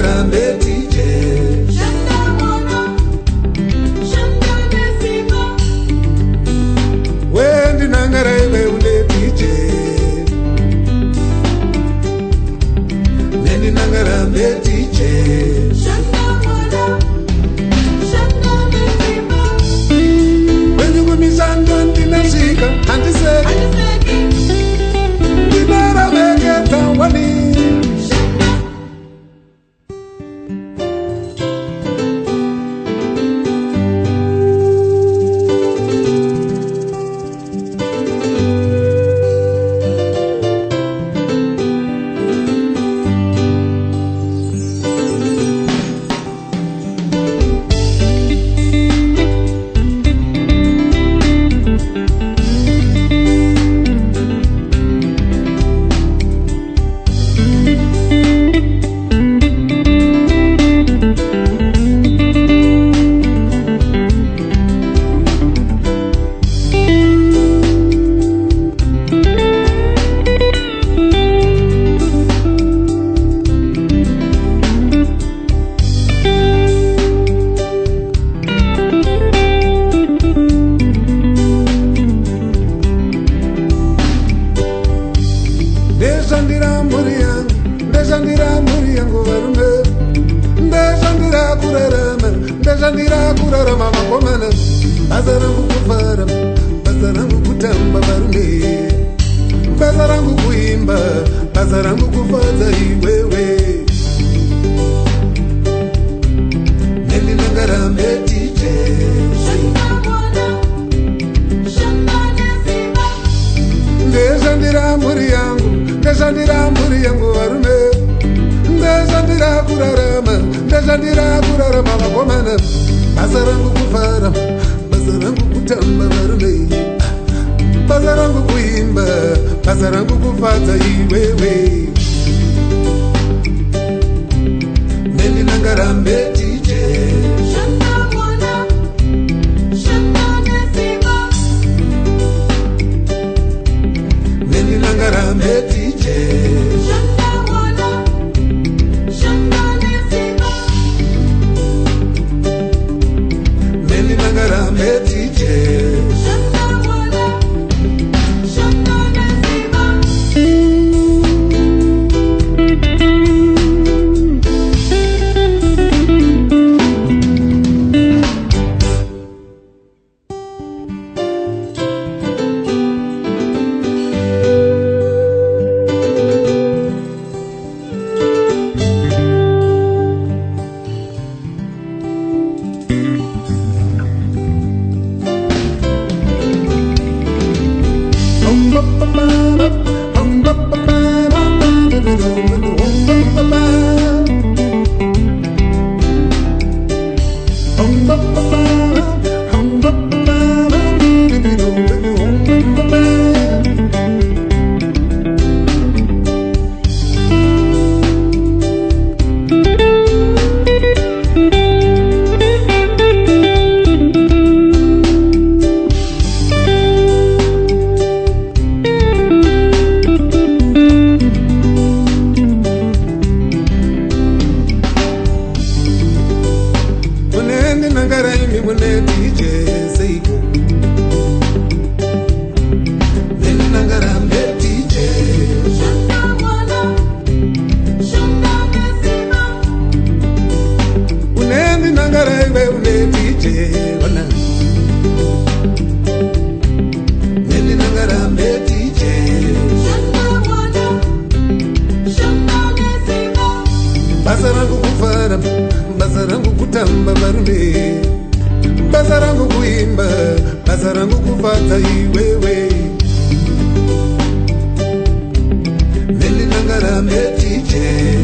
nangarambe DJ wendi nangaraiwe une DJ nendi nangarambe DJ wenyukumisando ndinasika handiseki ndinaraveketa wani ndezandira kurarama makomana basa rangu kufara basa rangu kutamba varume basa rangu kuimba basa rangu kufadza iwewe nendi nangarambe DJ ndezandira mhuri yangu varume ndezandira kurarama vakomana basa rangu kufara basa rangu kutamba varume basa rangu kuimba basa rangu kufadza iwewe nendi nangarambe DJ nendi nangarambe DJ basa rangu kufara basa rangu kutamba varume basa rangu kuimba basa rangu kufadza iwewe nendi nangarambe DJ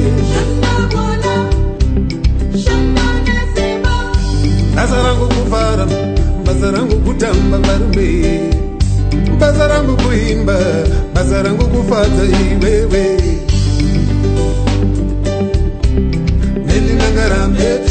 basa rangu kufara basa rangu kutamba varume basa rangu kuimba basa rangu kufadza iwewe nendi nangarambe